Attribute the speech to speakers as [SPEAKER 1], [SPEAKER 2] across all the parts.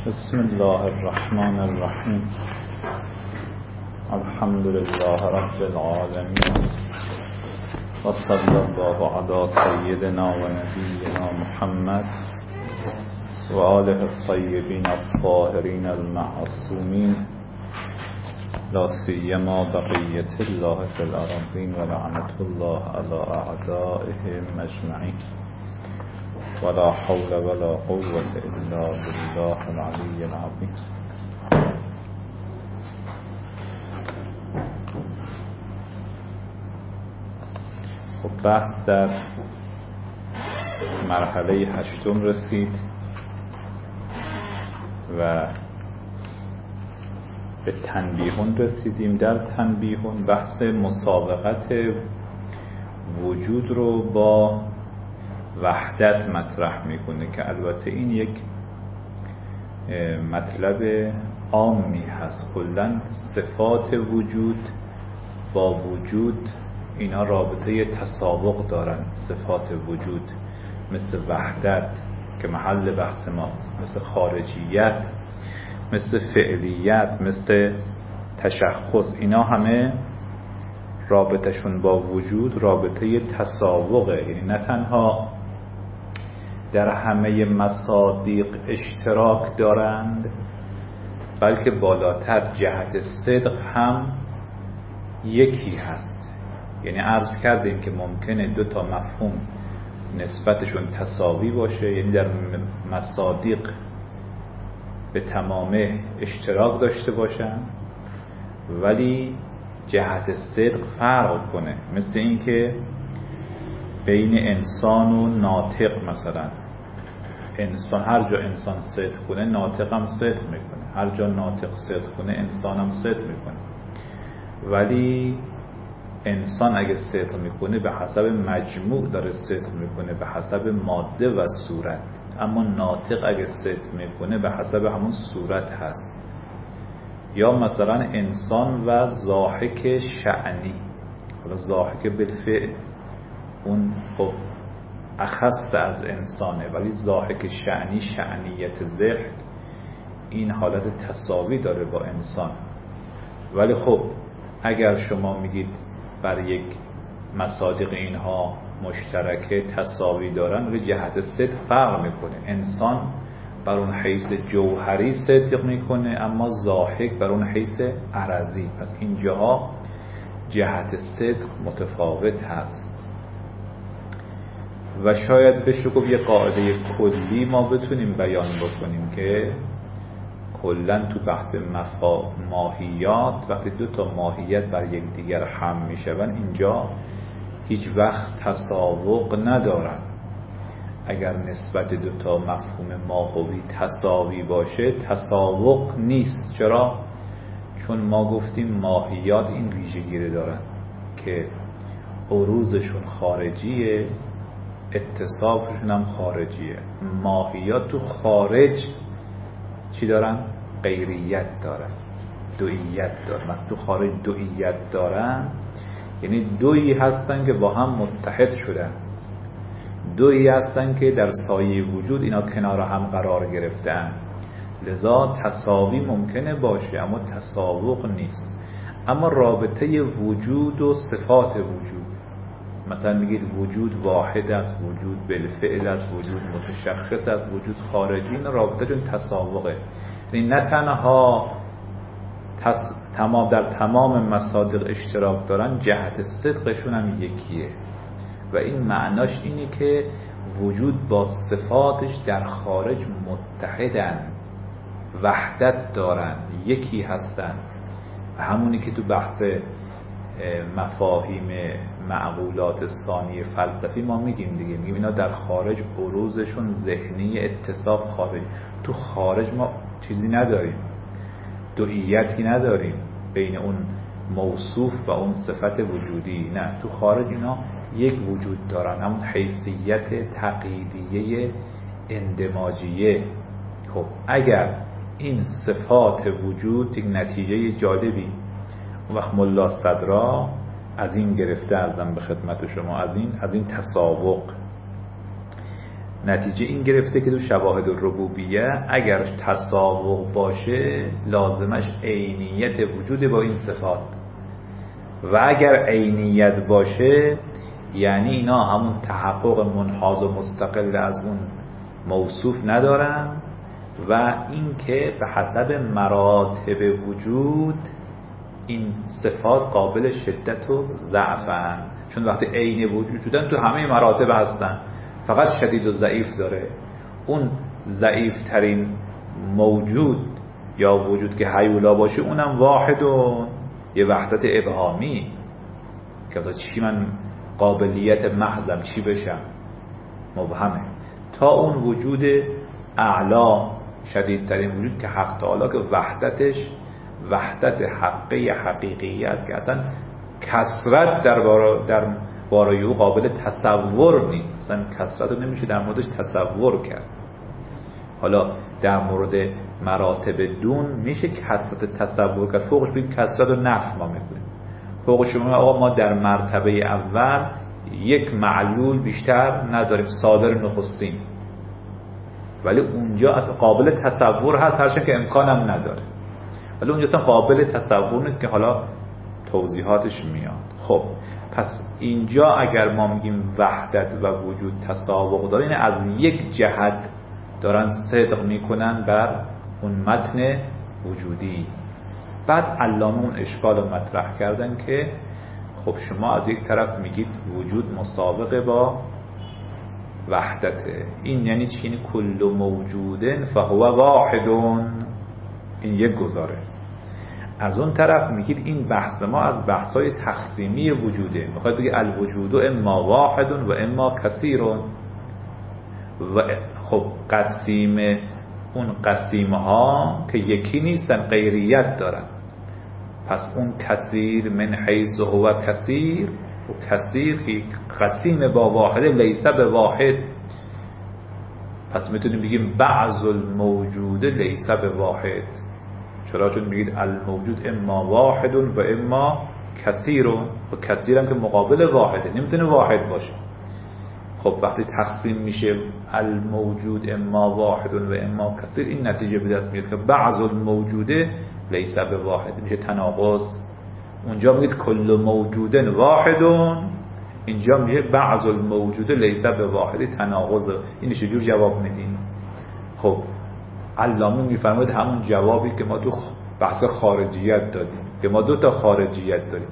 [SPEAKER 1] بسم الله الرحمن الرحیم. الحمد لله رب العالمین و صلی الله علی سیدنا و نبینا محمد و آله الطیبین الطاهرین المعصومین، لا سیما بقیة الله فی الارضین و لعنة الله علی اعدائهم اجمعین، ولا حول ولا قوة الا بالله العلی العظیم. خب بحث در مرحله 8 رسید و به تنبیهون رسیدیم. در تنبیهون بحث مسابقت وجود رو با وحدت مطرح میکنه که البته این یک مطلب عامی هست. کلاً صفات وجود با وجود اینا رابطه تسابق دارن. صفات وجود مثل وحدت که محل بحث ماست، مثل خارجیت، مثل فعلیت، مثل تشخص، اینا همه رابطهشون با وجود رابطه تسابقه. یعنی نه تنها در همه مصادیق اشتراک دارند، بلکه بالاتر جهت صدق هم یکی هست. یعنی عرض کردیم که ممکنه دو تا مفهوم نسبتشون تساوی باشه، یعنی در مصادیق به تمامه اشتراک داشته باشن، ولی جهت صدق فرق کنه. مثل این که بین انسان و ناطق، مثلا انسان هر جا انسان صدق کنه ناطق هم صدق میکنه، هر جا ناطق صدق کنه انسان هم صدق میکنه. ولی انسان اگه صدق میکنه به حسب مجموع داره صدق میکنه، به حسب ماده و صورت، اما ناطق اگه صدق میکنه به حسب همون صورت هست. یا مثلا انسان و ضاحک شأنی، حالا ضاحک بالفعل اون خب اخص از انسانه، ولی ضاحک شأنی، شأنیت ضحک، این حالت تساوی داره با انسان. ولی خب اگر شما میگید بر یک مصادیق اینها مشترکه تساوی دارن، ولی جهت صدق فرق میکنه. انسان بر اون حیث جوهری صدق میکنه، اما ضاحک بر اون حیث عرضی. پس اینجاها جهت صدق متفاوت هست. و شاید بشه گفت یه قاعده کلی ما بتونیم بیان بکنیم که کلاً تو بحث ماهیات وقتی دو تا ماهیت بر یک دیگر هم میشون، اینجا هیچ وقت تساوق ندارن. اگر نسبت دو تا مفهوم ماهوی تساوی باشه تساوق نیست. چرا؟ چون ما گفتیم ماهیات این ویژگی رو دارن که عروضشون خارجیه، اتصافشون هم خارجیه. ماهیات تو خارج چی دارن؟ غیریت دارن، دوئیت دارن. تو خارج دوئیت دارن یعنی دویی هستن که با هم متحد شدن، دویی هستن که در سایه وجود اینا کنار هم قرار گرفتن. لذا تساوی ممکنه باشه اما تساوق نیست. اما رابطه وجود و صفات وجود، مثلا میگید وجود واحد است، وجود بالفعل است، وجود متشخص است، وجود خارجی، این رابطه جون تساوقه. یعنی نه تنها در تمام مصادیق اشتراک دارن، جهت صدقشون هم یکیه. و این معناش اینه که وجود با صفاتش در خارج متحدن، وحدت دارن، یکی هستن. همونی که تو بحث مفاهیم معقولات ثانی فلسفی ما میگیم دیگه، میگیم اینا در خارج عروضشون ذهنی، اتصاف خارج. تو خارج ما چیزی نداریم، دوئیتی نداریم بین اون موصوف و اون صفت وجودی. نه، تو خارج اینا یک وجود دارن، همون حیثیت تقییدیه اندماجیه. خب اگر این صفات وجود، یک نتیجه جالبی وقت ملا صدرا از این گرفته ازم به خدمت شما، از این تسابق نتیجه این گرفته که تو شواهد الربوبیه اگر تساوق باشه لازمش عینیت وجود با این صفات، و اگر عینیت باشه یعنی اینا همون تحقق منحاز و مستقل از اون موصوف ندارن، و این که به حسب مراتب وجود این صفات قابل شدت و ضعفن، چون وقتی عین وجودن تو همه مراتب هستن، فقط شدید و ضعیف داره. اون ضعیف ترین موجود یا وجود که هیولا باشه اونم واحد و یه وحدت ابهامی که چی من قابلیت محضم چی بشم مبهمه، تا اون وجود اعلا شدیدترین وجود که حق تعالی که وحدتش وحدت حقی حقیقی است که اصلا کثرت در بارای او قابل تصور نیست، اصلا کثرت رو نمیشه در موردش تصور کرد. حالا در مورد مراتب دون میشه کثرت تصور کرد، فوقش بگید کثرت رو نفی ما میکنیم، فوقش شما آقا ما در مرتبه اول یک معلول بیشتر نداریم صادر نخستین، ولی اونجا اصلا قابل تصور هست هرچند که امکانم نداره، ولی اونجا اصلا قابل تصور نیست که حالا توضیحاتش میاد. خب پس اینجا اگر ما میگیم وحدت و وجود تساوق داره، این از یک جهت دارن صدق میکنن بر اون متن وجودی. بعد علامه اون اشکال رو مطرح کردن که خب شما از یک طرف میگید وجود مساوقه با وحدته، این یعنی چی؟ این کل موجودن فهو واحدون، این یک گزاره. از اون طرف میگید این بحث ما از بحثای تقسیمی وجوده، میخواد بگه الوجود اما واحد و اما کثیر، و خب قسیم اون قسیمه ها که یکی نیستن غیریت دارن، پس اون کثیر من حیث هو کثیر و کثیر که قسیم با واحده لیس به واحد، پس میتونیم بگیم بعض الموجود لیس به واحد. چرا؟ چون میگید الموجود اما واحد و اما کثیر، و کثیر هم که مقابل واحده نمیتونه واحد باشه. خب وقتی تقسیم میشه الموجود اما واحد و اما کثیر، این نتیجه به دست میاد که بعض الموجوده لیس به واحد، میشه تناقض. اونجا میگید کل موجود واحد، اینجا میگه بعض الموجوده لیس به واحد، تناقض. این چجور جواب میدین؟ خب علامه میفرماید همون جوابی که ما تو بحث خارجیت دادیم، که ما دو تا خارجیت داریم،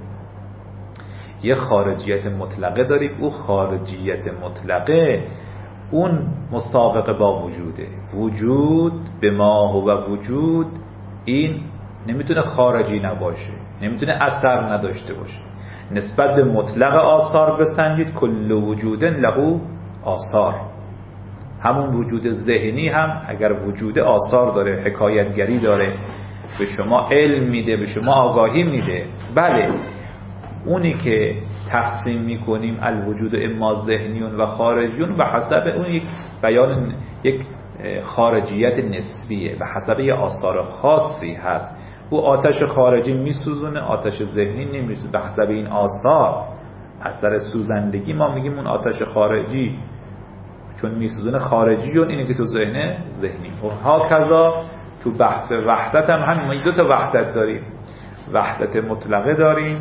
[SPEAKER 1] یه خارجیت مطلقه داریم، او خارجیت مطلقه اون مساوقه با وجوده، وجود به ما هو وجود، این نمیتونه خارجی نباشه، نمیتونه اثر نداشته باشه. نسبت به مطلق آثار بسنجید، کل وجود له آثار، همون وجود ذهنی هم اگر وجود آثار داره، حکایتگری داره، به شما علم میده، به شما آگاهی میده، بله اونی که تقسیم میکنیم الوجود اما ذهنیون و خارجیون به حسب اون یک بیان یک خارجیت نسبیه، به حسب یه آثار خاصی هست. او آتش خارجی میسوزونه، آتش ذهنی نمیسوزونه، به حسب این آثار اثر سوزندگی ما میگیم اون آتش خارجی چون میسوزونه خارجیون، اینه که تو ذهنی. و هاکذا تو بحث وحدت هم همین، ما دو تا وحدت داریم، وحدت مطلقه داریم،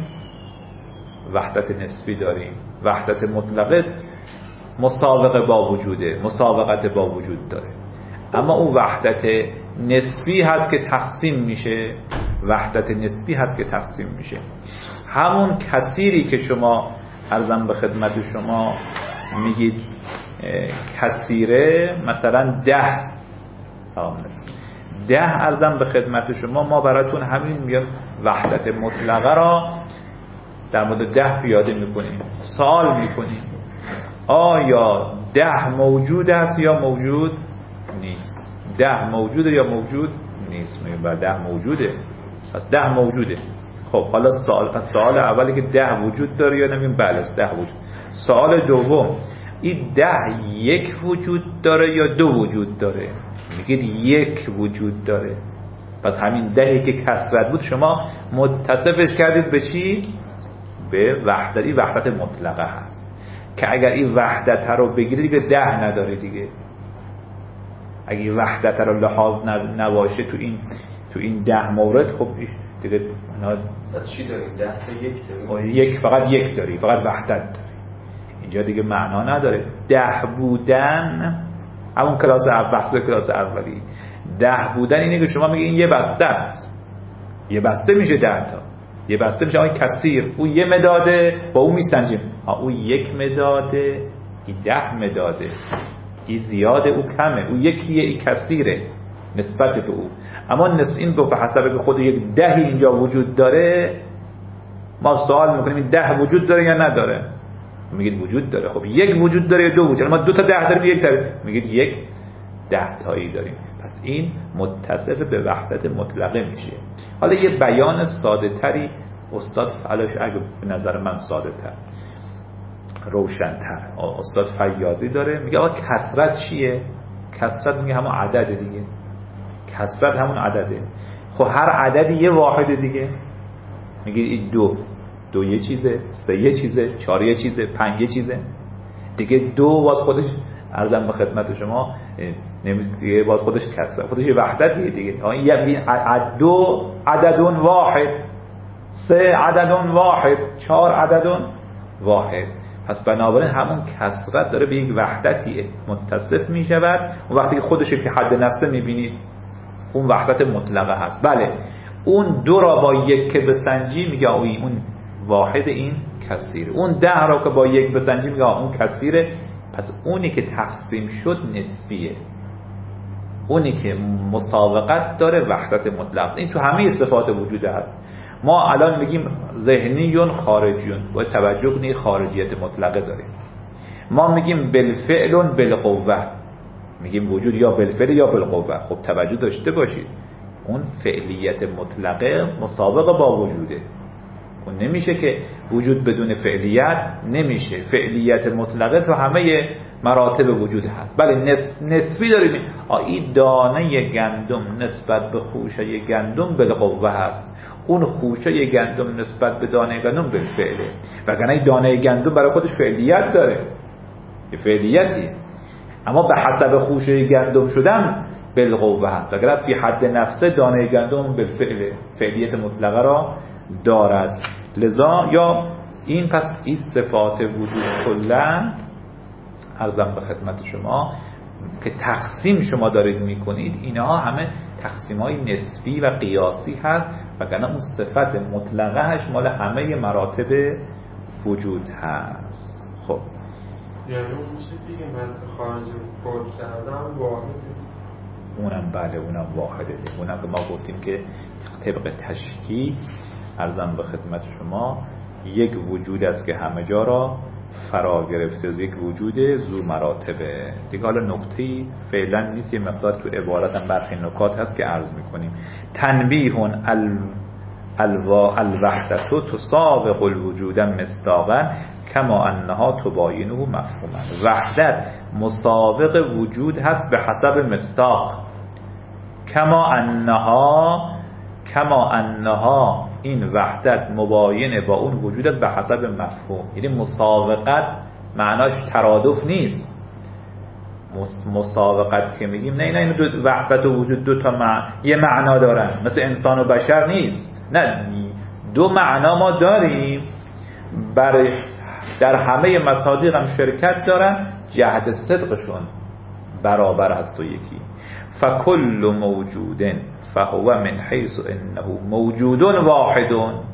[SPEAKER 1] وحدت نسبی داریم. وحدت مطلقه مساوقه با وجوده، مساوقت با وجود داره، اما اون وحدت نسبی هست که تقسیم میشه، وحدت نسبی هست که تقسیم میشه. همون کثیری که شما عرضم به خدمت شما میگید کثیره، مثلا 10 عرضم به خدمت شما، ما براتون همین میگم وحدت مطلقه را در مورد 10 پیاده میکنیم، سوال میکنیم آیا 10 موجود است یا موجود نیست؟ 10 موجوده یا موجود نیست؟ میگم بر 10 موجوده، پس 10 موجوده. خب حالا سوال اولی که 10 وجود داره یا نمیگیم بله 10 وجود. سوال دوم، این 10 یک وجود داره یا دو وجود داره؟ میگید یک وجود داره، پس همین 10 که کثرت بود شما متصفش کردید به چی؟ به وحدت. این وحدت مطلقه هست که اگر این وحدت رو بگیرید دیگه 10 نداره دیگه، اگه وحدت رو لحاظ نباشه تو این 10 مورد، خب دیگه اونا
[SPEAKER 2] چی داریم؟ 10 تا 1 داریم.
[SPEAKER 1] یک فقط یک داری، فقط وحدت داری. اینجا دیگه معنا نداره. 10 بودن همون کلاس بحث کلاس اولی، 10 بودن اینه که شما میگه این یه بسته است، یه بسته میشه 10 تا، یه بسته میشه آن کثیر، او یه مداده با اون میسنجیم، او 1 مداده، این 10 مداده، این زیاده او کمه، او یکیه این کثیره نسبت به او. اما این به حسب که خود یک 10 اینجا وجود داره، ما سوال میکنیم این 10 وجود داره یا نداره؟ میگید وجود داره. خب 1 وجود داره یا 2 وجود داره؟ ما 2 تا 10 داریم، 1 داریم، میگید 1 10 تایی داریم. پس این متصف به وحدت مطلقه میشه. حالا یه بیان ساده تری استاد فعلاش اگه به نظر من ساده تر روشن‌تر استاد فیاضی داره، میگه آقا کثرت چیه؟ کثرت میگه همون عدده دیگه، کثرت همون عدده. خب هر عددی یه واحد دیگه، میگه این 2 یه چیزه، 3 یه چیزه، 4 یه چیزه، 5 یه چیزه دیگه. 2 باز خودش عرضم به خدمت شما دیگه باز خودش کثرت، خودش یه وحدتیه دیگه. این 2 عدد واحد، 3 عدد واحد، 4 عدد واحد. پس بنابراین همون کثرت داره به یک وحدتی متصف می شود. و وقتی که خودش که حد نفسه می بینید اون وحدت مطلقه هست. بله اون 2 را با 1 که بسنجی میگه اون واحد، این کثیره. اون 10 را که با 1 بسنجی میگه اون کثیره. پس اونی که تقسیم شد نسبیه، اونی که مساوقت داره وحدت مطلق. این تو همه صفات وجود هست. ما الان میگیم ذهنیون خارجیون، باید توجه کنید خارجیت مطلقه داریم. ما میگیم بالفعل بالقوه، میگیم وجود یا بالفعل یا بالقوه. خب توجه داشته باشید اون فعلیت مطلقه مسابقه با وجوده. اون نمیشه که وجود بدون فعلیت نمیشه. فعلیت مطلقه تو همه مراتب وجود هست. بله نسبی داریم. این دانه گندم نسبت به خوشه گندم بالقوه هست، اون خوشه گندم نسبت به دانه گندم بالفعله. وگرنه دانه گندم برای خودش فعلیت داره، یه فعلیتی، اما به حسب خوشه گندم شدن بالقوه هست. اگر فی حد نفسه دانه گندم بالفعله، فعلیت مطلقه را دارد. لذا یا این پس این صفات وجود کلا عرضم به خدمت شما که تقسیم شما دارید میکنید، اینها همه تقسیم های نسبی و قیاسی هست، وگرنه اون صفت مطلقهش مال همه مراتب وجود هست. خب
[SPEAKER 2] یعنی اون چیزی که من خارج بود کردم واحده،
[SPEAKER 1] اونم بله اونم واحده. اونم که ما گفتیم که طبق تشکیل عرضم به خدمت شما یک وجود است که همه جا را فرا گرفته، یک وجود ذو مراتبه دیگه. حالا نکته‌ای فعلا نیست، یه مقدار تو عبارت هم برخی نکات هست که عرض میکنیم. تنبیه الوحدت تسابق الوجود مصداقا کما انها تباینه مفهوما. وحدت مسابق وجود هست به حسب مصداق. کما انها این وحدت مباینه با اون وجود است به حسب مفهوم. یعنی مسابقت معناش ترادف نیست. مسابقت که میگیم نه این وحدت و وجود 2 تا یه معنا دارن، مثل انسان و بشر نیست. نه 2 معنا ما داریم، در همه مصادیق هم شرکت دارن، جهت صدقشون برابر هست و یکی. فکل موجود فهو من حیث انه موجود واحد.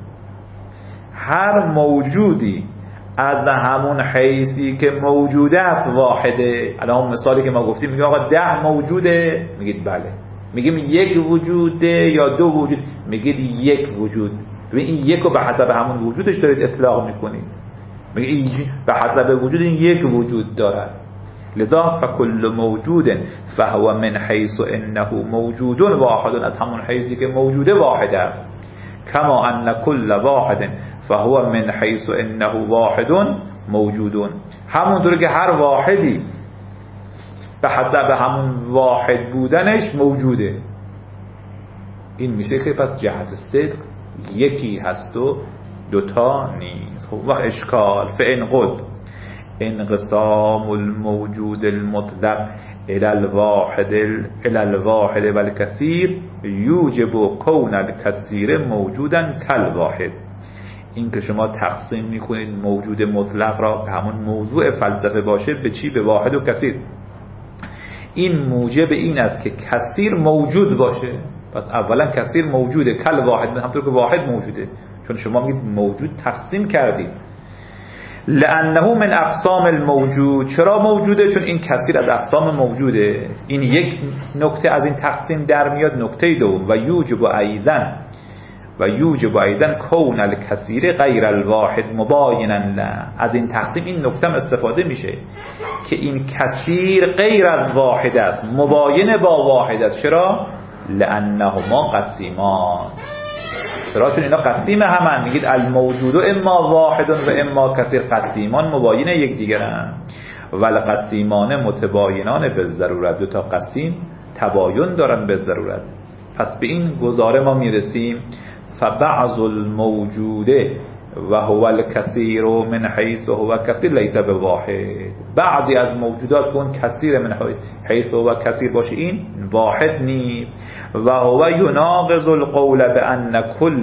[SPEAKER 1] هر موجودی از همون حیثی که موجوده است واحده. الان مثالی که ما گفتیم میگه آقا 10 موجوده، میگید بله. میگیم 1 وجوده یا 2 وجود، میگید 1 وجود. ببین این 1 رو به حسب همون وجودش دارید اطلاق میکنید، میگید به حسب وجود این 1 وجود دارد. لذا فکل موجود فهو من حیث انه موجود واحد، از همون حیثی که موجوده واحد است. کما ان کل واحد فهو من حیث انه واحد موجود. همونطور که هر واحدی به حسب همون واحد بودنش موجوده. این میشه که پس جهت صدق یکی هست و 2 تا نیست. خب وقت اشکال فإن قد انقسام الموجود المطلق الى الواحد والکثیر یوجب کون الکثیر موجودا کالواحد. این که شما تقسیم میکنید موجود مطلق را که همون موضوع فلسفه باشه به چی؟ به واحد و کثیر. این موجب این است که کثیر موجود باشه. پس اولا کثیر موجوده، کل واحد، همونطور که واحد موجوده، چون شما میگید موجود تقسیم کردید. لانه من اقسام الموجود. چرا موجوده؟ چون این کثیر از اقسام موجوده. این یک نکته از این تقسیم در میاد. نکته دوم و یوجب ایضا کون الکثیر غیر الواحد مباینا له. از این تقسیم این نکته استفاده میشه که این کثیر غیر از واحد است، مباین با واحد است. چرا؟ لانهما قسیمان. چرا؟ چون اینا قسیم همن. میگید الموجود اما واحد و اما کثیر، قسیمان مباین یکدیگرن. والقسیمان متباینان به ضرورت. دو تا قسیم تباین دارن به ضرورت. پس به این گزاره ما میرسیم فبعض الموجود و هو الكثير من حيث هو كثير ليس بواحد. بعضی از موجودات کن کثیر من حیث هو کثیر باشه این واحد نیست. و هو يناقض القول بأن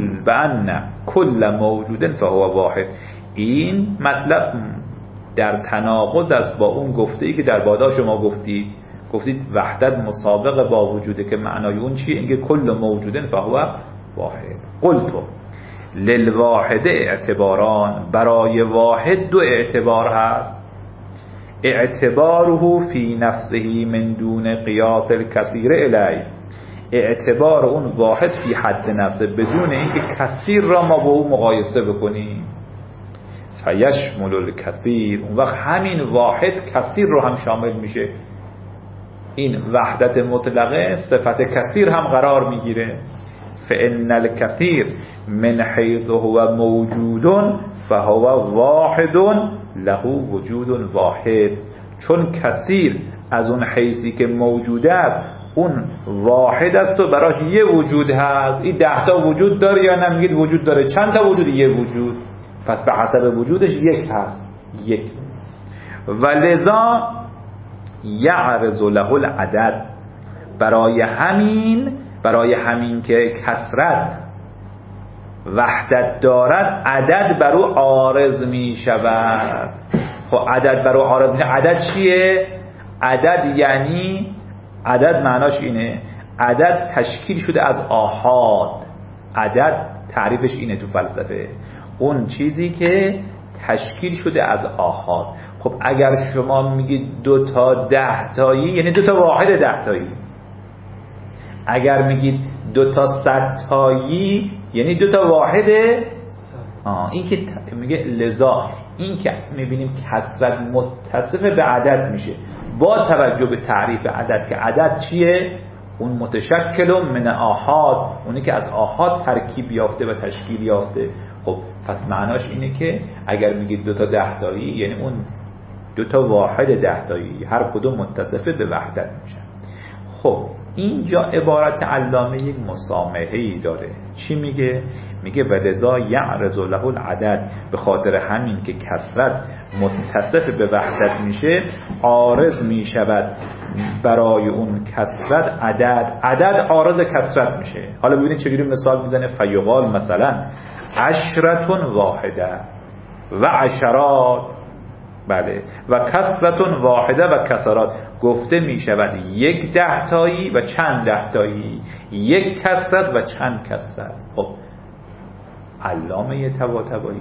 [SPEAKER 1] كل موجود فهو واحد. این مطلب در تناقض است با اون گفته ای که در بادا شما گفتید وحدت مسابقه با وجوده، که معنای اون چیه؟ اینکه کل موجود فهو واحد. قلتو للواحد اعتباران. برای واحد دو اعتبار هست. اعتباره فی نفسه من دون قیاس الکثیر الی. اعتبار اون واحد فی حد نفسه، بدون اینکه کثیر را ما با او مقایسه بکنیم. فیشمل الکثیر. اون وقت همین واحد کثیر رو هم شامل میشه. این وحدت مطلقه صفت کثیر هم قرار میگیره. فإن الكثير من حيث هو موجود فهو واحد له وجود واحد. چون کثیر از اون حیثی که موجود است اون واحد است و براش یه وجود هست. این 10 تا وجود داره یا نمیگید وجود داره؟ چند تا وجود؟ یه وجود. پس به حسب وجودش یک هست، یک. ولذا یعرض له العدد. برای همین که کثرت وحدت دارد عدد بر او عارض می شود. خب عدد بر او عارض می شود. عدد چیه؟ عدد یعنی عدد معناش اینه عدد تشکیل شده از آحاد. عدد تعریفش اینه تو فلسفه، اون چیزی که تشکیل شده از آحاد. خب اگر شما میگید 2 تا 10 تایی یعنی 2 تا واحد 10 تایی. اگر میگید 2 تا 100 تایی یعنی 2 تا واحد. این که میگه لذا این که میبینیم کثرت متصف به عدد میشه با توجه به تعریف عدد، که عدد چیه؟ اون متشکل من آحاد، اونی که از آحاد ترکیب یافته و تشکیل یافته. خب پس معناش اینه که اگر میگید 2 تا 10 تایی یعنی اون 2 تا واحد 10 تایی هر کدوم متصف به وحدت میشن. خب اینجا عبارت علامه یک مسامحه‌ای داره. چی میگه؟ میگه ولذا یعرض له العدد. به خاطر همین که کثرت متصف به وحدت میشه عارض میشود برای اون کثرت عدد عارض کثرت میشه. حالا ببینید چجوری مثال میزنه. فیقال مثلا 10 واحده و عشرات، بله، و کثرت واحده و کسرات. گفته می شود 1 10 تایی و چند 10 تایی، 1 کثرت و چند کثرت. خب علامه طباطبایی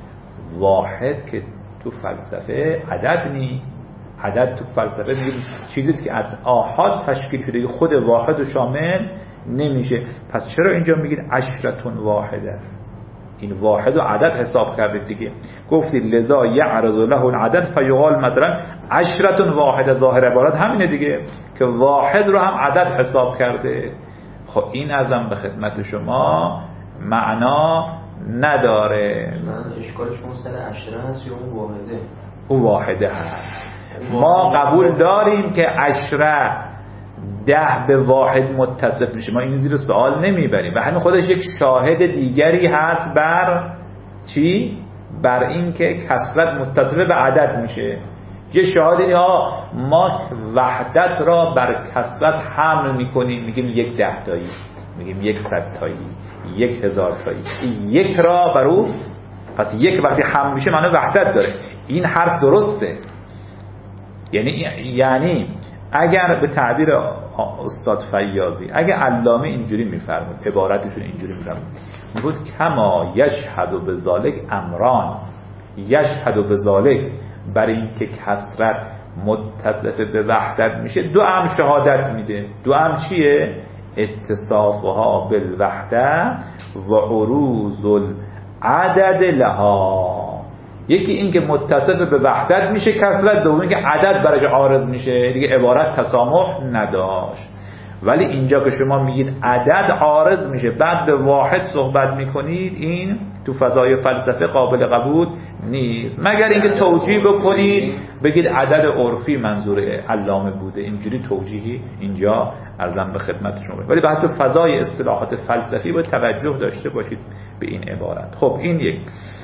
[SPEAKER 1] واحد که تو فلسفه عدد نیست. عدد تو فلسفه میگه چیزی که از آحاد تشکیل شده، خود واحد و شامل نمیشه. پس چرا اینجا میگید 10 واحده؟ این واحد و عدد حساب کردید دیگه. گفتید لذا یعرض له العدد فیقال مثلا 10 واحده. ظاهر عبارت همینه دیگه که واحد رو هم عدد حساب کرده. خب این ازم به خدمت شما معنا نداره.
[SPEAKER 3] اشکالش مستر 10 هست یا اون واحده؟
[SPEAKER 1] اون واحده هست. ما قبول داریم که 10 به واحد متصف میشه، ما این زیر سوال نمیبریم و همین خودش یک شاهد دیگری هست بر چی؟ بر این که کثرت متصف به عدد میشه. یه شاهد ما وحدت را بر کثرت حمل میکنیم، میگیم 1 10 تایی، میگیم 100 تایی، 1000 تایی. یک را بر او، پس یک وقتی حمل میشه معنی وحدت داره. این حرف درسته. یعنی اگر به تعبیر استاد فیاضی، اگر علامه اینجوری میفرمود، عبارتشون اینجوری میفرمود، میگه کما یشهد بذالک امران، یشهد بذالک، برای اینکه کثرت متصف به وحدت میشه 2 امر شهادت میده. 2 امر چیه؟ اتصافها بالوحده و عروض العدد لها. یکی این که متصف به وحدت میشه کثرت، دومی که عدد برش عارض میشه. دیگه عبارت تسامح نداشت. ولی اینجا که شما میگید عدد عارض میشه بعد به واحد صحبت میکنید، این تو فضای فلسفه قابل قبول نیست، مگر اینکه توجیه بکنید بگید عدد عرفی منظور علامه بوده. اینجوری توجیهی اینجا عرضم به خدمت شما. ولی بعد تو فضای اصطلاحات فلسفی باید توجه داشته باشید به این عبارت. خب این یک.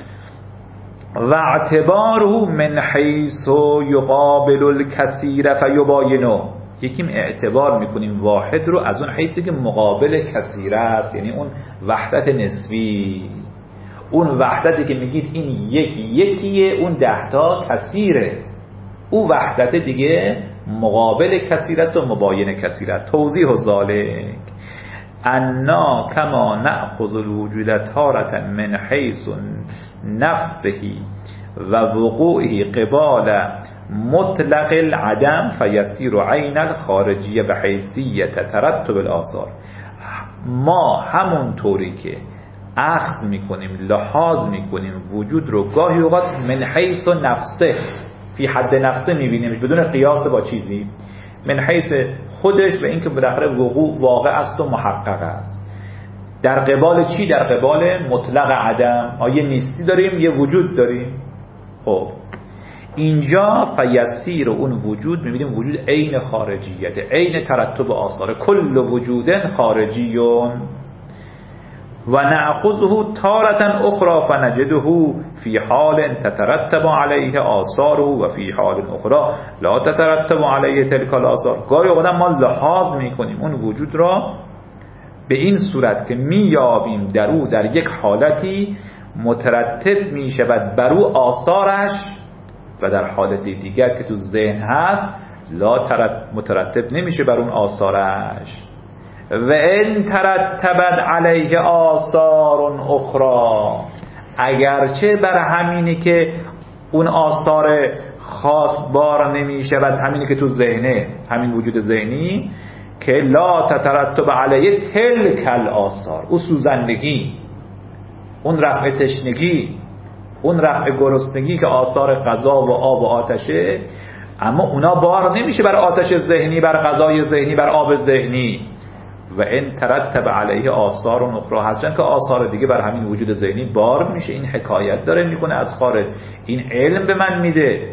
[SPEAKER 1] و اعتباره من حیث یقابل الکثیر فیباینه، یکیم اعتبار میکنیم واحد رو از اون حیثی که مقابل کثیر است، یعنی اون وحدت نسبی، اون وحدتی که میگید این یکیه، اون 10 تا کثیره، اون وحدت دیگه مقابل کثیر است و مباین کثیر است. توضیح ذالک انا کما نأخذ الوجود تارة من حیث نفسه و وقوعه قبال مطلق العدم فیصیر عین الخارجیه به حیثیت ترتب الآثار. ما همون طوری که اخذ میکنیم، لحاظ میکنیم وجود رو، گاهی اوقات من حیث نفسه، فی حد نفسه میبینیم بدون قیاس با چیزی، من حیث خودش به اینکه بالاخره وقوع واقع است و محقق است. در قبال چی؟ در قبال مطلق عدم. یه نیستی داریم، یه وجود داریم. خب اینجا فیسیر اون وجود میبینیم وجود عین خارجیت، عین ترتب آثار، کل وجود خارجیون. و نأخذه تارة اخرى فنجده فی حال تترتب علیه آثاره و فی حال اخرى لا تترتب علیه تلک الآثار. گاهی اوقات ما لحاظ میکنیم اون وجود را به این صورت که میابیم در او در یک حالتی مترتب میشود بر او آثارش، و در حالت دیگر که تو ذهن هست مترتب نمیشه بر اون آثارش. و ان ترتبت علیه آثار اخرى، اگرچه بر همینی که اون آثار خاص بار نمیشه، بعد همینی که تو ذهنه، همین وجود ذهنی که لا تترتب علیه تلک الآثار، اون سوزندگی، اون رفع تشنگی، اون رفع گرسنگی که آثار غذا و آب و آتشه، اما اونا بار نمیشه بر آتش ذهنی، بر غذای ذهنی، بر آب ذهنی. و این ترتب علیه آثار اخرى، هستن که آثار دیگه بر همین وجود ذهنی بار میشه. این حکایت داره میکنه از خارج، این علم به من میده.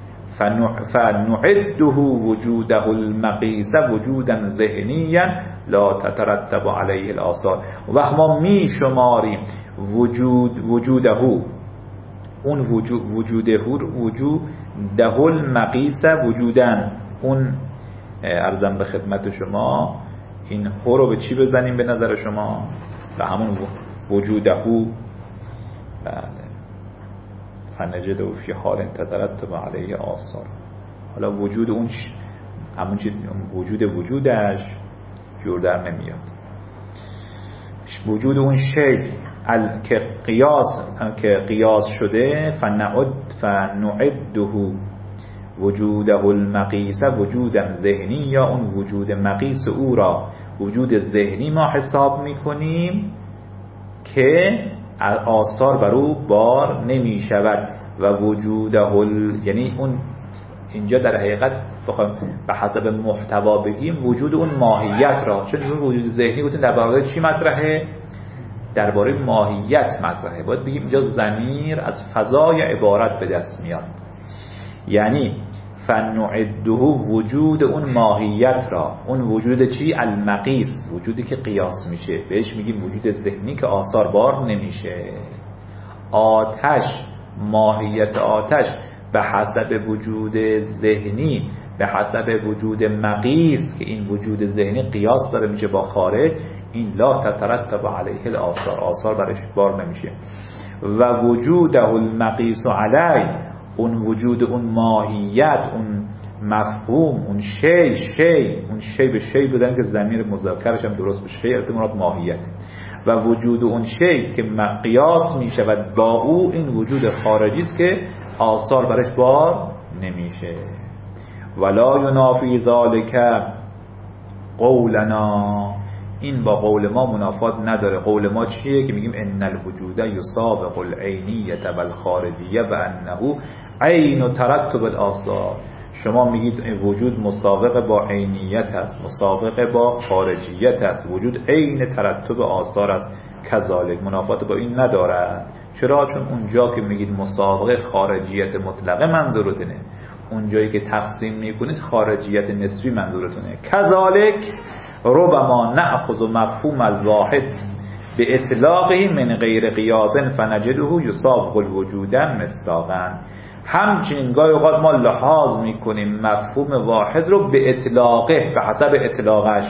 [SPEAKER 1] فنعده وجوده المقیس وجودا ذهنیا لا تترتب علیه الآثار. و ما می شماریم وجوده، اون وجوده المقیس وجودن، اون عرضم به خدمت شما این هو رو به چی بزنیم به نظر شما؟ به همون وجوده. بله، فنجده فی حال تترتب علیه آثار. حالا وجود اون همون چیز، وجودش جور در نمیاد. وجود اون شی که قیاس شده، فنعده وجوده المقیس وجودا ذهنی، یا اون وجود مقیس او را وجود ذهنی ما حساب میکنیم که آثار بر او بار نمی شود. و وجوده یعنی اون اینجا در حقیقت بخوایم به حسب محتوا بگیم وجود اون ماهیت را، چون وجود ذهنی گفتیم درباره چی مطرحه؟ درباره ماهیت مطرحه. باید بگیم اینجا ضمیر از فضای عبارت به دست میاد، یعنی فنعده وجود اون ماهیت را، اون وجود چی؟ المقیس، وجودی که قیاس میشه، بهش میگیم وجود ذهنی که آثار بار نمیشه. آتش، ماهیت آتش به حسب وجود ذهنی، به حسب وجود مقیس که این وجود ذهنی قیاس داره میشه با خارج، این لا تترتب علیه الاثار، آثار برش بار نمیشه. و وجوده المقیس علی، اون وجود، اون ماهیت، اون مفهوم، اون شی به شی بودن که ضمیر مذکرش هم درست بشه، شی البته مراد ماهیت، و وجود اون شی که قیاس میشه و با او این وجود خارجی است که آثار برش بار نمیشه. ولا ینافی ذالک قولنا، این با قول ما منافات نداره. قول ما چیه؟ که میگیم ان الوجود یسابق العینیه و الخارجیه و انه عین ترتب الاثار. شما میگید وجود مسابقه با عینیت است، مسابقه با خارجیت است، وجود عین ترتب آثار است. کذالک، منافات با این ندارد. چرا؟ چون اونجا که میگید مسابقه خارجیت مطلقه منظورتونه، اونجایی که تقسیم میکنید خارجیت نسبی منظورتونه. کذالک ربما نأخذ مفهوم الواحد به اطلاقه من غیر قیاس فنجده یسابق الوجود مصداقا. همچنین گاهی اوقات ما لحاظ میکنیم مفهوم واحد رو به اطلاقه، به حسب اطلاقش،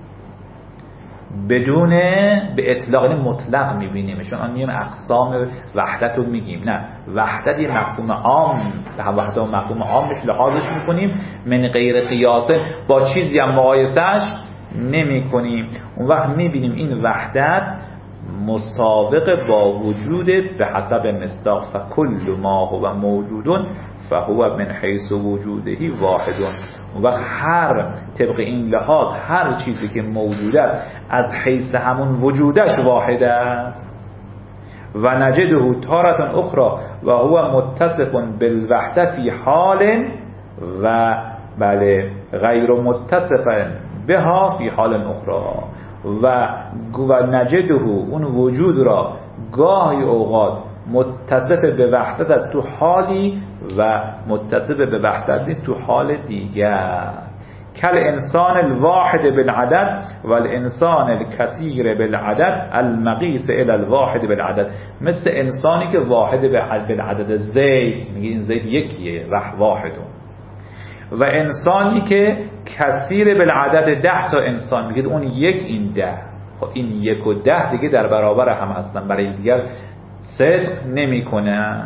[SPEAKER 1] بدون به اطلاق مطلق میبینیم. چون آن میگیم اقسام وحدت رو میگیم، نه، وحدت یه مفهوم عام، به حسب مفهوم عامش لحاظش میکنیم، من غیر قیاس با چیزی هم مقایسهش نمی کنیم. اون وقت میبینیم این وحدت مسابق با وجود به حسب مصداق. فکل ما هو موجود فهو من حیث وجوده واحد. اون وقت هر طبق این لحاظ هر چیزی که موجوده از حیث همون وجودش واحد است. و نجده تارة اخرى و هو متصف بالوحده فی حال و بله غیر متصف بها فی حال اخرى. و نجده، اون وجود را گاهی اوقات متصف به وحدت است تو حالی و متصف به وحدت نیست تو حال دیگر. کل انسان الواحد بالعدد و الانسان الکثیر بالعدد المقیس الى الواحد بالعدد. مثل انسانی که واحد بالعدد، زید، میگه این زید یکیه، واحدون. و انسانی که کثیر بالعدد، 10 تا انسان، میگه اون یک، این 10. خب این 1 و 10 دیگه در برابر هم هستن، برای دیگر صدق نمی کنن.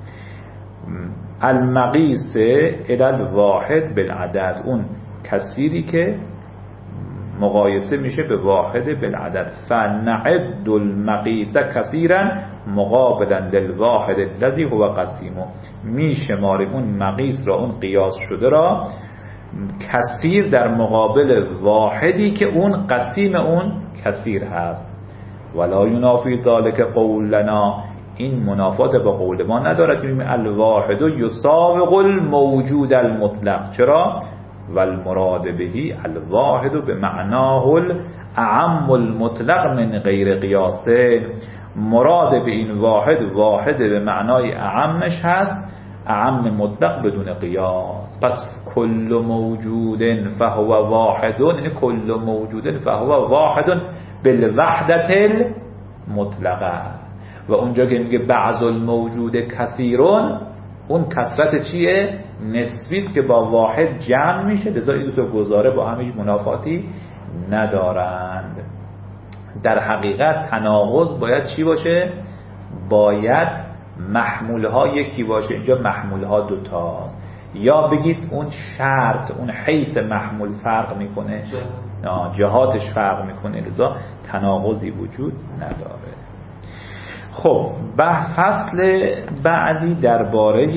[SPEAKER 1] المقیس الی الواحد بالعدد، اون کثیری که مقایسه میشه به واحد بالعدد. فنعد المقیس کثیرا مقابلا للواحد الذی هو قسیم. میشماریم اون مقیس را، اون قیاس شده را، کثیر در مقابل واحدی که اون قسیم اون کثیر هست. ولا ینافی ذلک قولنا، این منافات با قول ما ندارد که الواحد یسابق الموجود المطلق. چرا؟ والمراد به الواحد به معناه الاعم المطلق من غیر قیاس. مراد به این واحد به معنای اعمش هست، اعم مطلق بدون قیاس. پس کل موجود فهو واحد، یعنی کل موجود فهو واحد بالوحدت المطلقه. و اونجا که میگه بعض الموجود کثیرون، اون کثرت چیه؟ نسبیست که با واحد جمع میشه، لذا این دو تا گزاره با هم هیچ منافاتی ندارند. در حقیقت تناقض باید چی باشه؟ باید محمولها یکی باشه. اینجا محمولها 2 تاست. یا بگید اون شرط، اون حیث محمول فرق میکنه، جهاتش فرق میکنه، لذا تناقضی وجود نداره. خب فصل بعدی درباره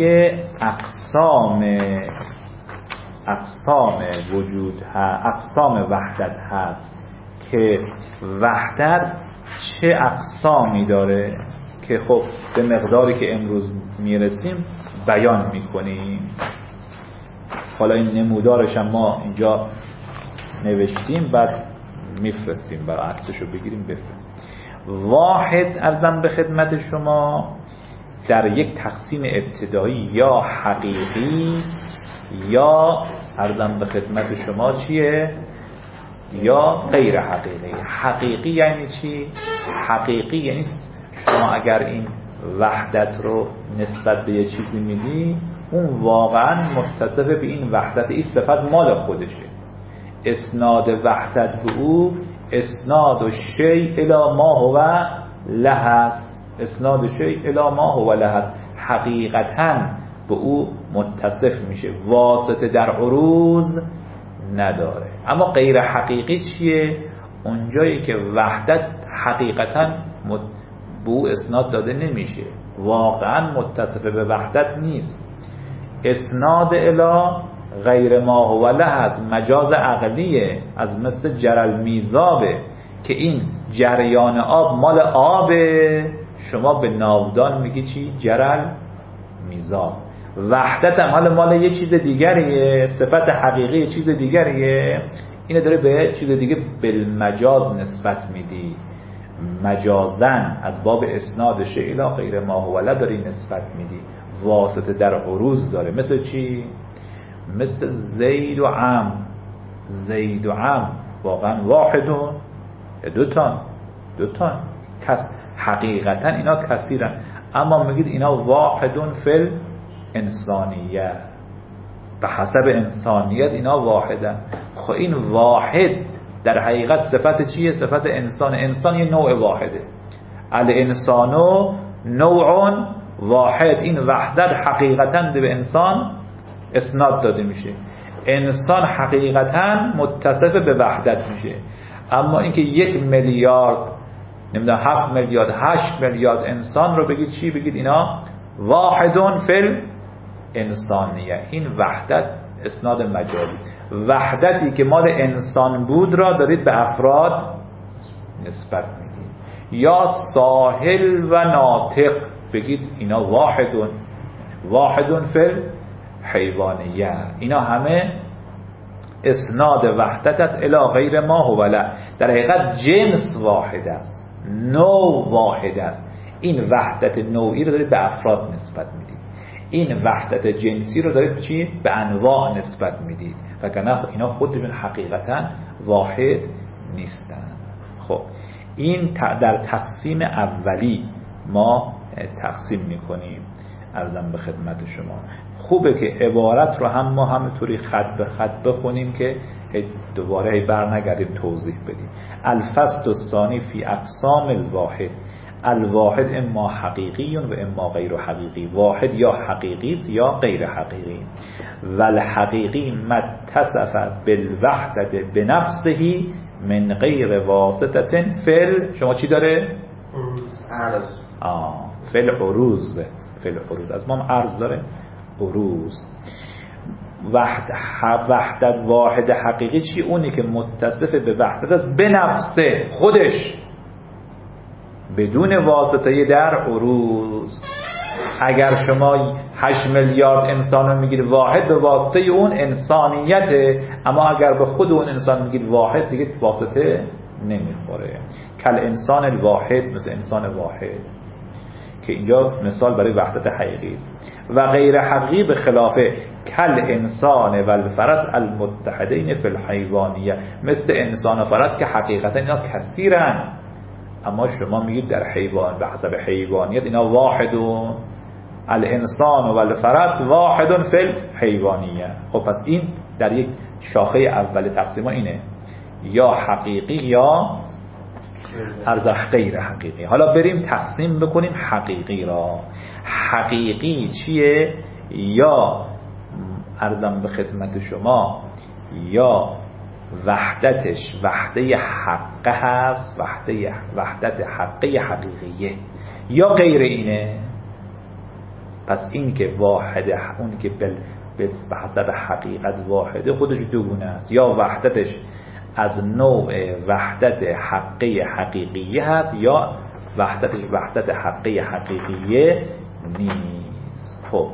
[SPEAKER 1] اقسام وجود ها، اقسام وحدت هست که وحدت چه اقسامی داره که خب به مقداری که امروز میرسیم بیان میکنیم. حالا این نمودارش هم ما اینجا نوشتیم، بعد میفرستیم، برای عکسشو بگیریم بفرستیم. واحد ارزم به خدمت شما در یک تقسیم ابتدایی یا حقیقی یا ارزم به خدمت شما چیه؟ یا غیر حقیقی. حقیقی یعنی چی؟ حقیقی یعنی شما اگر این وحدت رو نسبت به یه چیزی میدی، اون واقعا متصف به این وحدت، این صفت مال خودشه. اسناد وحدت به او اسناد و شیء الی ما هو له است. اسناد شیء الی ما هو له است، حقیقتاً به او متصف میشه، واسطه در عروض نداره. اما غیر حقیقی چیه؟ اونجایی که وحدت حقیقتاً به او اسناد داده نمیشه، واقعاً متصف به وحدت نیست. اسناد الی غیر ما هو له از مجاز عقلیه، از مثل جرل میزابه که این جریان آب مال آبه، شما به ناودان میگی چی؟ جرل میزاب. وحدت هم حالا مال یه چیز دیگریه، صفت حقیقی یه چیز دیگریه، اینه داره به چیز دیگه بالمجاز نسبت میدی، مجازن از باب اسناد شیء الی غیر ما هو له داری نسبت میدی، واسطه در عروض داره. مثل چی؟ مثل زید و عم. زید و عم واقعا واحدون، دوتان کس، حقیقتا اینا کثیرن، اما میگید اینا واحدون فی انسانیت، به حسب انسانیت اینا واحدن. خب این واحد در حقیقت صفت چیه؟ صفت انسان. انسان یه نوع واحده، الانسانو نوع واحد. این وحدت حقیقتا به انسان اسناد داده میشه، انسان حقیقتا متصف به وحدت میشه. اما اینکه 1 میلیارد نمیدونم 7 میلیارد 8 میلیارد انسان رو بگید چی؟ بگید اینا واحدون فی انسانیه، این وحدت اسناد مجازی. وحدتی که مال انسان بود را دارید به افراد نسبت میدید. یا ساحل و ناطق بگید اینا واحدون فی حیوانیه، اینا همه اسناد وحدتت الی غیر ما هو له. در حقیقت جنس واحد است، نوع واحد است. این وحدت نوعی رو دارید به افراد نسبت میدید، این وحدت جنسی رو دارید چی؟ به انواع نسبت میدید، وگرنه اینا خودشون حقیقتا واحد نیستن. خب این در تقسیم اولی ما تقسیم میکنیم. عرضم به خدمت شما خوبه که عبارت رو هم ما همینطوری خط به خط بخونیم که دوباره برنگردیم توضیح بدیم. الفصل الثانی فی اقسام الواحد. الواحد اما حقیقی و اما غیر حقیقی. واحد یا حقیقی است یا غیر حقیقی. والحقیقی متصف بالوحدت بنفسه من غیر واسطه فل. شما چی داره؟
[SPEAKER 3] عرض.
[SPEAKER 1] فل عروض. از ما هم عرض داره، عروض. وحدت واحد حقیقی چی؟ اونی که متصف به وحدت است به نفسه، خودش، بدون واسطه در عروض. اگر شما 8 میلیارد انسان رو میگید واحد، به واسطه اون انسانیته، اما اگر به خود اون انسان میگید واحد، دیگه واسطه نمیخوره. کل انسان الواحد، مثل انسان واحد که اینجا مثال برای وحدت حقیقی است. و غیر حقیقی به خلافه کل انسان و الفرس المتحدین فی الحیوانیه، مثل انسان و فرس که حقیقتا اینا کثیرن، اما شما میگید در حیوان به حسب حیوانیت اینا واحدون. الانسان و الفرس واحدون فی الحیوانیه. خب پس این در یک شاخه اول تقسیم اینه، یا حقیقی یا ارزش غیر حقیقی. حالا بریم تقسیم بکنیم حقیقی را. حقیقی چیه؟ یا عرضم به خدمت شما یا وحدتش وحده حقه هست، وحدت حقه حقیقیه، یا غیر اینه. پس این که واحده، اون که به حسب حقیقت واحده، خودش دوگونه است. یا وحدتش از نوع وحدت حقه حقیقیه هست، یا وحدتش وحدت حقه حقیقیه نیست. خب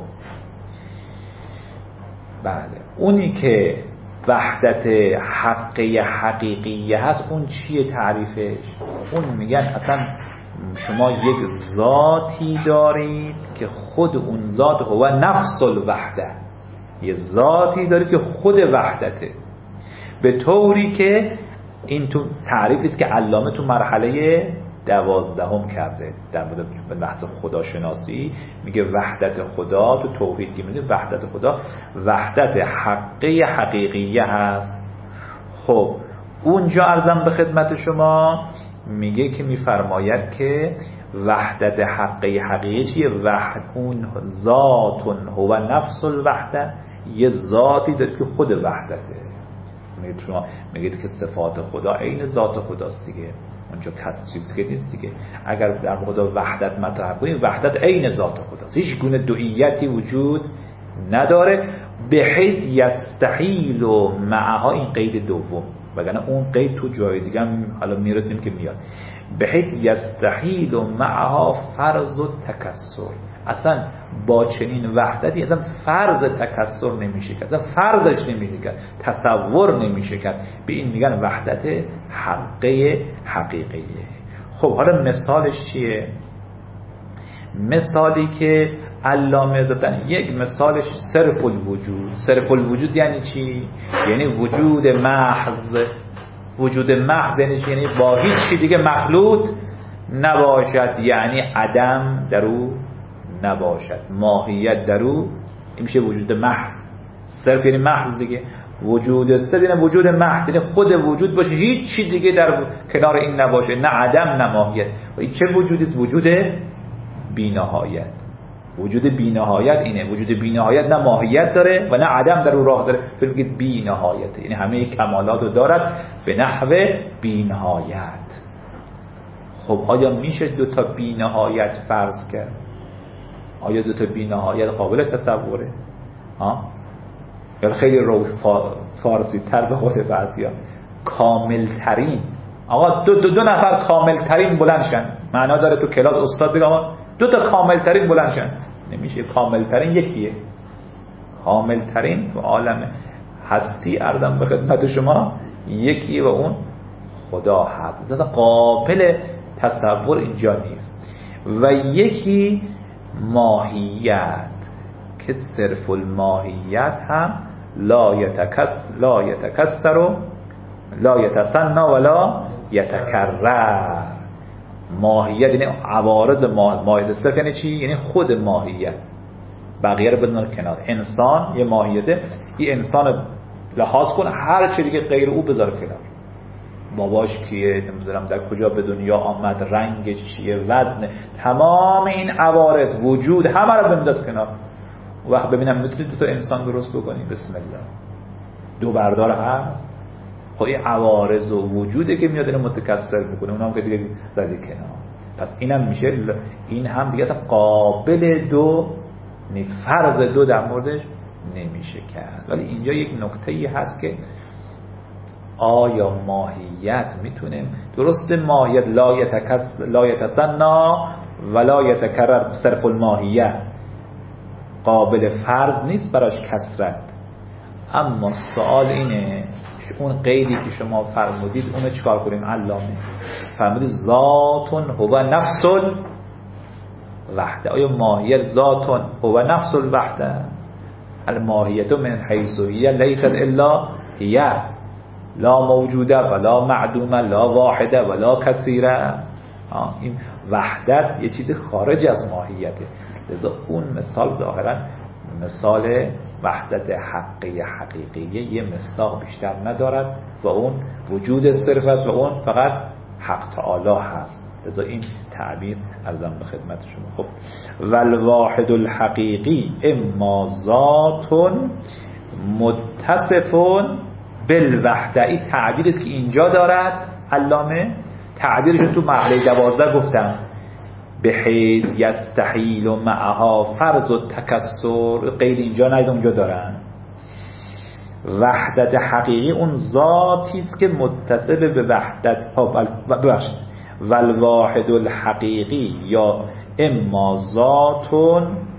[SPEAKER 1] بله، اونی که وحدت حقه حقیقیه هست اون چیه تعریفش؟ اون میگن اصلا شما یک ذاتی دارید که خود اون ذات هو نفس الوحده، یه ذاتی دارید که خود وحدته، به طوری که این تو تعریفی است که علامه تو مرحله 12 کرده در مورد بحث خداشناسی. میگه وحدت خدا تو توحید که میگه وحدت خدا وحدت حقیقیه هست. خب اونجا عرضم به خدمت شما میگه که میفرماید که وحدت حقیقی چیه؟ اون ذات هو نفس الوحده، یه ذاتی داره که خود وحدته. میگید که صفات خدا عین ذات خداست دیگه، اونجا کس چیزی که نیست دیگه. اگر در خدا وحدت مطرح کنیم، وحدت عین ذات خداست، هیچ گونه دوئیتی وجود نداره. به حیث یستحیل و معها، این قید دوم، وگرنه اون قید تو جای دیگه هم حالا میرسیم که میاد. به حیث یستحیل و معها فرض و تکسر، اصلا با چنین وحدتی اصلا فرض تکسر نمیشه کرد، اصلا فرضش نمیشه کرد، تصور نمیشه کرد. به این میگن وحدت حقیقیه. خب حالا مثالش چیه؟ مثالی که علامه دادن، یک مثالش صرف الوجود. صرف الوجود یعنی چی؟ یعنی وجود محض. وجود محض یعنی چی؟ یعنی با هیچ چیز دیگه مخلوط نباشد، یعنی عدم در او نباشد، ماهیت در او. این میشه وجود محض. صرف یعنی محض دیگه. وجود صرف یعنی وجود محض، یعنی خود وجود باشه، هیچ چیز دیگه در کنار این نباشه، نه عدم نه ماهیت. این چه وجودی است؟ وجود بی‌نهایت. وجود بی‌نهایت اینه، وجود بی‌نهایت نه ماهیت داره و نه عدم در او راه داره، فکر میگید بی‌نهایت، یعنی همه کمالات رو دارد به نحو بی‌نهایت. خب آیا میشه دو تا بی‌نهایت فرض کرد؟ آیا دو تا بی‌نهایت قابل تصوره؟ یا خیلی فارسی تر به قول بعضیا کامل ترین، آقا دو نفر کامل ترین بلند شن، معنا داره تو کلاس استاد بگه آقا دو تا کامل ترین بلند شن؟ نمیشه. کامل ترین یکیه. کامل ترین تو عالم هستی عرضم به خدمت شما یکیه و اون خدا هست، اصلا قابل تصور اینجا نیست. و یکی ماهیت که صرف الماهیت هم لا یتکسر و لا یتسنا ولا یتکرر. ماهیت یعنی عوارض ماهیت صرف یعنی چی؟ یعنی خود ماهیت، بقیه رو بدون کنار. انسان یه ماهیته، یه انسان لحاظ کن، هر چی دیگه غیر او بذار کنار. باباش کیه، نمیدونم در کجا به دنیا آمد، رنگش چیه، وزن، تمام این عوارض وجود همه رو بنداز کنار. وقت ببینم میتونید دو تا انسان درست بکنی؟ بسم الله. دو بردار هست. خب این عوارض و وجوده که میاد اینو متکثر میکنه، اونم که دیگه زدی کنار. پس اینم میشه، این هم دیگه اصلا قابل دو، فرض دو در موردش نمیشه کرد. ولی اینجا یک نکته‌ای هست که آیا ماهیت میتونه، درسته ماهیت لا یتسنا ولا یتکرر، صرف الماهیت قابل فرض نیست براش کسرت. اما سوال اینه اون قیدی که شما فرمودید اونو چیکار کنیم؟ علامه فرمودید ذاتون هو نفس الوحده. آیا ماهیت ذاتون هو نفس الوحده؟ الماهیت من حیث هی لیست الا هی، لا موجوده ولا معدومه لا واحده ولا کثیره. این وحدت یه چیز خارج از ماهیته، لذا اون مثال ظاهرا مثال وحدت حقیقیه یه مصداق بیشتر ندارد و اون وجود صرف است و اون فقط حق تعالی هست. لذا این تعبیر ارزم به خدمت شما. خب والواحد الحقیقی اما ذات متصف بالوحده، این تعبیری است که اینجا دارد علامه. تعبیرش تو مقاله 12 گفتم، به حیث یستحیل و معها فرض و تکسر، قید اینجا نید اونجا دارن. وحدت حقیقی اون ذاتی است که متصف به وحدت، ببخشید، والواحد الحقیقی یا اما ذات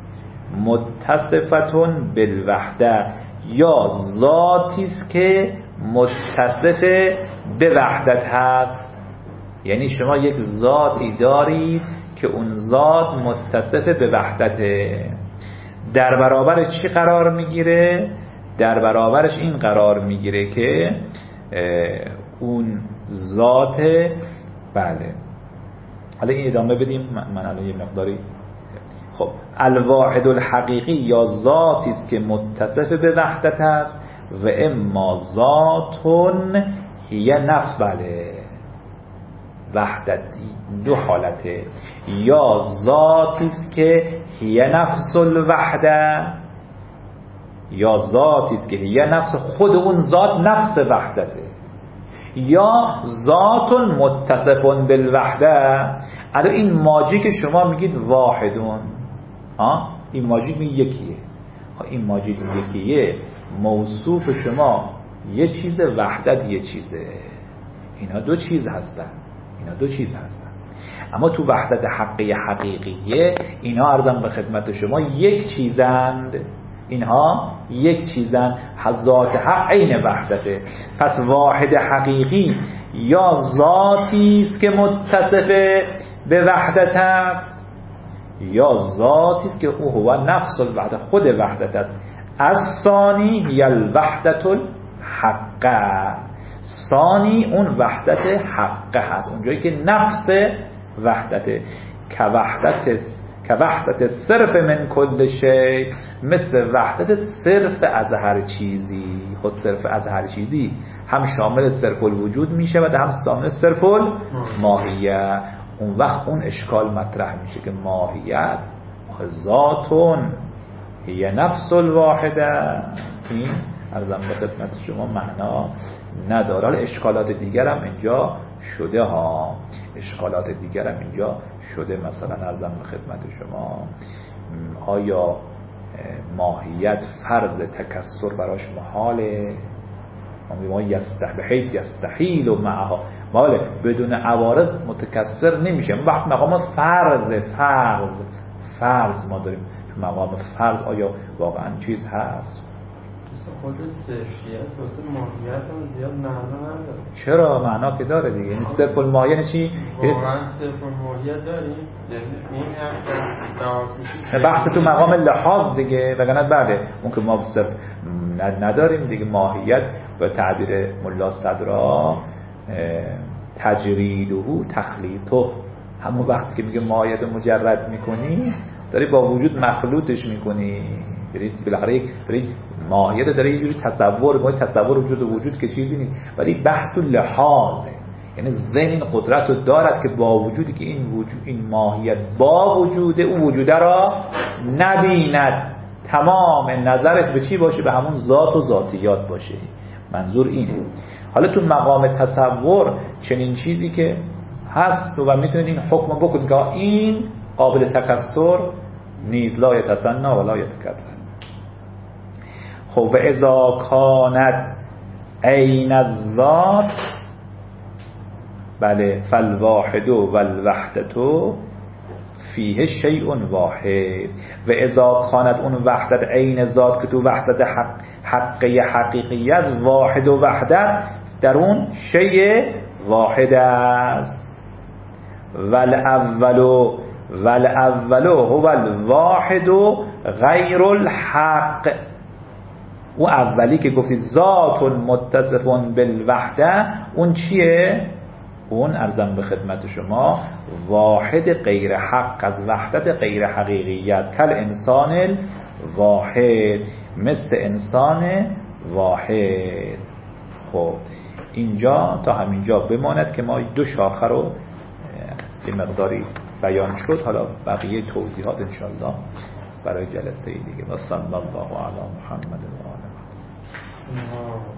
[SPEAKER 1] متصفتون بالوحده، یا ذاتی است که متصف به وحدت هست. یعنی شما یک ذاتی دارید که اون ذات متصف به وحدته. در برابرش چی قرار میگیره؟ در برابرش این قرار میگیره که اون ذات، بله، حالا این ادامه بدیم، من الان یه مقداری. خب الواحد الحقیقی یا ذاتی است که متصف به وحدت است و اما ذاتون هی نفس، بله وحدت دو حالته، یا ذاتی است که هی نفس الوحده، یا ذاتی است که هی نفس خود اون ذات نفس وحدته، یا ذات متصف بالوحده. الان این ماجی که شما میگید واحدون، این ماجی میگه یکیه، این ماجی یکیه موصوف شما یه چیز، وحدت یه چیزه، اینا دو چیز هستن، اما تو وحدت حقیقیه اینا عرضم به خدمت شما یک چیزند، اینها یک چیزن، ذات حق عین وحدته. پس واحد حقیقی یا ذاتی است که متصف به وحدت است، یا ذاتی است که او هو نفس الوحدت، خود وحدت است. از ثانی هی الوحدت الحقه، ثانی اون وحدت حقه هست، اونجایی که نفس وحدته، که وحدت صرف من کل شی، مثل وحدت صرف از هر چیزی. خود صرف از هر چیزی هم شامل صرف الوجود میشه و هم شامل صرف الماهیت. اون وقت اون اشکال مطرح میشه که ماهیت ذاتون هی نفس الواحده، این عرضم به خدمت شما معنا نداره. حالا اشکالات دیگر هم اینجا شده ها، اشکالات دیگر هم اینجا شده. مثلا عرضم به خدمت شما آیا ماهیت فرض تکسر براش محاله؟ ما به حیث یستحیل و معها، بله بدون عوارض متکسر نمیشه. وقت مقام فرض ما داریم، تو مقام فرض آیا واقعا چیز هست؟
[SPEAKER 2] خود صرفیت واسه ماهیت هم زیاد معنا نداره.
[SPEAKER 1] چرا؟ معنا که داره دیگه. یعنی صرف الماهیت چی؟
[SPEAKER 2] واقعا صرف الماهیت داریم؟ این هم
[SPEAKER 1] بحث تو مقام لحاظ دیگه، وگرنه بله اون که ما صرف نداریم دیگه. ماهیت به تعبیر ملا صدرا تجریده تخلیطه، همون وقتی که میگه ماهیت رو مجرد میکنی داری با وجود مخلوطش میکنی، بالاخره ماهیت داره یه جوری تصور می‌کنه، تصور وجود که چیزی نیست، ولی بحث لحاظه، یعنی ذهن این قدرت رو دارد که با وجودی که این ماهیت با وجوده، اون وجوده را نبیند، تمام نظرش به چی باشه؟ به همون ذات و ذاتیات باشه. منظور اینه. حالا تو مقام تصور چنین چیزی که هست و میتونید این حکم بکنید که این قابل تکسر نیست، لا یتسنا ولا یتکبر. خب و اذا کانت عین الذات، بله فالواحد والوحدت فیه شیء واحد. و اذا کانت اون وحدت عین ذات که تو وحدت حقیقیت واحد و وحدت در اون شیء واحد است. والاول هو الواحد غیر الحق. اون اولی که گفتید ذات متصف بالوحده، اون چیه؟ اون عرضم به خدمت شما واحد غیر حق از وحدت غیر حقیقیت، کل انسان واحد، مثل انسان واحد. خب اینجا تا همینجا بماند که ما دو شاخه رو یه مقداری بیان شد. حالا بقیه توضیحات انشاءالله برای جلسه دیگه. و صلی الله علی محمد و آله.